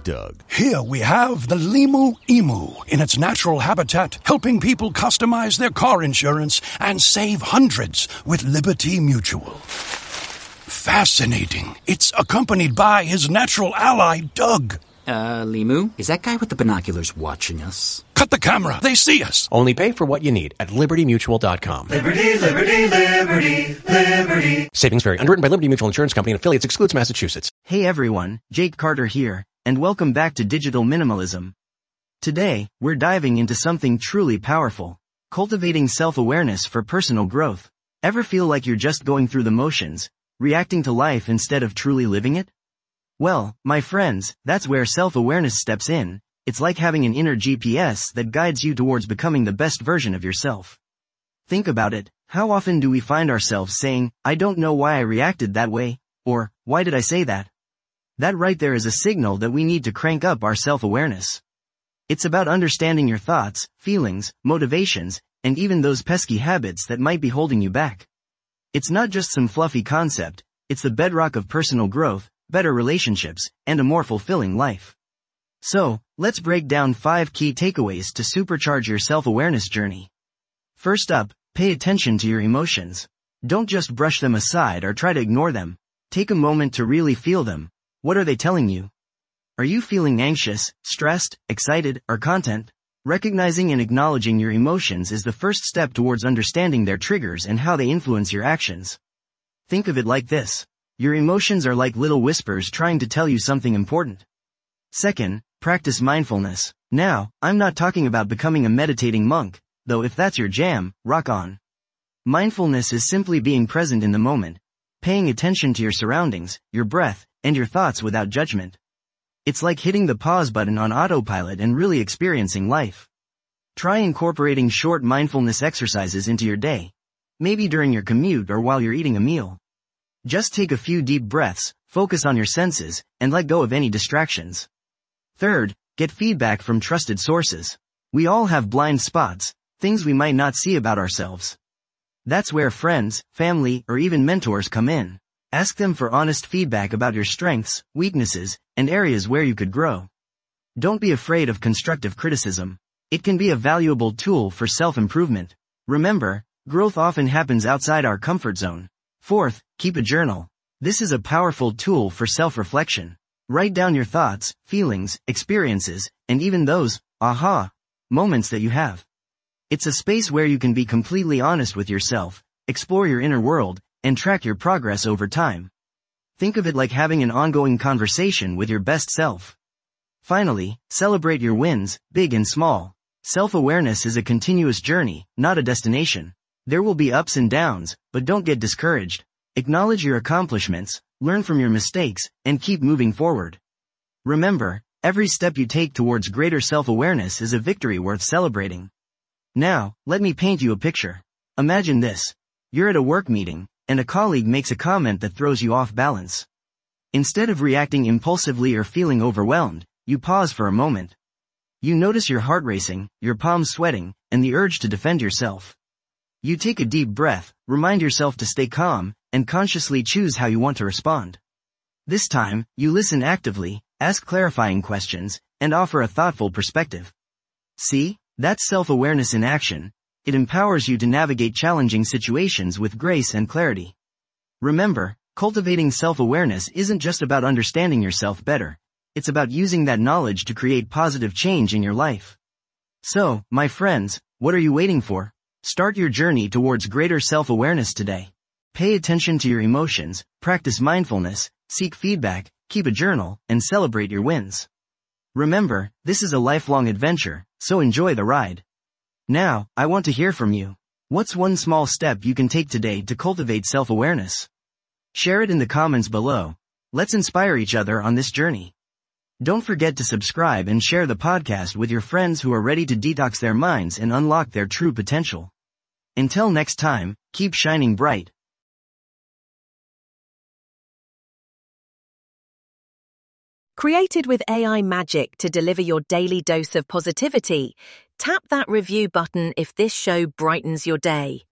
Doug. Here we have the Limu Emu in its natural habitat, helping people customize their car insurance and save hundreds with Liberty Mutual. Fascinating. It's accompanied by his natural ally, Doug. Limu, is that guy with the binoculars watching us? Cut the camera. They see us. Only pay for what you need at LibertyMutual.com. Liberty, liberty, liberty, liberty. Savings vary. Underwritten by Liberty Mutual Insurance Company and affiliates. Excludes Massachusetts. Hey everyone, Jake Carter here, and welcome back to Digital Minimalism. Today, we're diving into something truly powerful. Cultivating self-awareness for personal growth. Ever feel like you're just going through the motions, reacting to life instead of truly living it? Well, my friends, that's where self-awareness steps in. It's like having an inner GPS that guides you towards becoming the best version of yourself. Think about it. How often do we find ourselves saying, I don't know why I reacted that way, or, why did I say that? That right there is a signal that we need to crank up our self-awareness. It's about understanding your thoughts, feelings, motivations, and even those pesky habits that might be holding you back. It's not just some fluffy concept, it's the bedrock of personal growth, better relationships, and a more fulfilling life. So, let's break down 5 key takeaways to supercharge your self-awareness journey. First up, pay attention to your emotions. Don't just brush them aside or try to ignore them. Take a moment to really feel them. What are they telling you? Are you feeling anxious, stressed, excited, or content? Recognizing and acknowledging your emotions is the first step towards understanding their triggers and how they influence your actions. Think of it like this. Your emotions are like little whispers trying to tell you something important. Second, practice mindfulness. Now, I'm not talking about becoming a meditating monk, though if that's your jam, rock on. Mindfulness is simply being present in the moment, paying attention to your surroundings, your breath, and your thoughts without judgment. It's like hitting the pause button on autopilot and really experiencing life. Try incorporating short mindfulness exercises into your day, maybe during your commute or while you're eating a meal. Just take a few deep breaths, focus on your senses, and let go of any distractions. Third, get feedback from trusted sources. We all have blind spots, things we might not see about ourselves. That's where friends, family, or even mentors come in. Ask them for honest feedback about your strengths, weaknesses, and areas where you could grow. Don't be afraid of constructive criticism. It can be a valuable tool for self-improvement. Remember, growth often happens outside our comfort zone. Fourth, keep a journal. This is a powerful tool for self-reflection. Write down your thoughts, feelings, experiences, and even those, aha, moments that you have. It's a space where you can be completely honest with yourself, explore your inner world, and track your progress over time. Think of it like having an ongoing conversation with your best self. Finally, celebrate your wins, big and small. Self-awareness is a continuous journey, not a destination. There will be ups and downs, but don't get discouraged. Acknowledge your accomplishments, learn from your mistakes, and keep moving forward. Remember, every step you take towards greater self-awareness is a victory worth celebrating. Now, let me paint you a picture. Imagine this. You're at a work meeting, and a colleague makes a comment that throws you off balance. Instead of reacting impulsively or feeling overwhelmed, you pause for a moment. You notice your heart racing, your palms sweating, and the urge to defend yourself. You take a deep breath, remind yourself to stay calm, and consciously choose how you want to respond. This time, you listen actively, ask clarifying questions, and offer a thoughtful perspective. See, that's self-awareness in action. It empowers you to navigate challenging situations with grace and clarity. Remember, cultivating self-awareness isn't just about understanding yourself better. It's about using that knowledge to create positive change in your life. So, my friends, what are you waiting for? Start your journey towards greater self-awareness today. Pay attention to your emotions, practice mindfulness, seek feedback, keep a journal, and celebrate your wins. Remember, this is a lifelong adventure, so enjoy the ride. Now, I want to hear from you. What's one small step you can take today to cultivate self-awareness? Share it in the comments below. Let's inspire each other on this journey. Don't forget to subscribe and share the podcast with your friends who are ready to detox their minds and unlock their true potential. Until next time, keep shining bright. Created with AI magic to deliver your daily dose of positivity, tap that review button if this show brightens your day.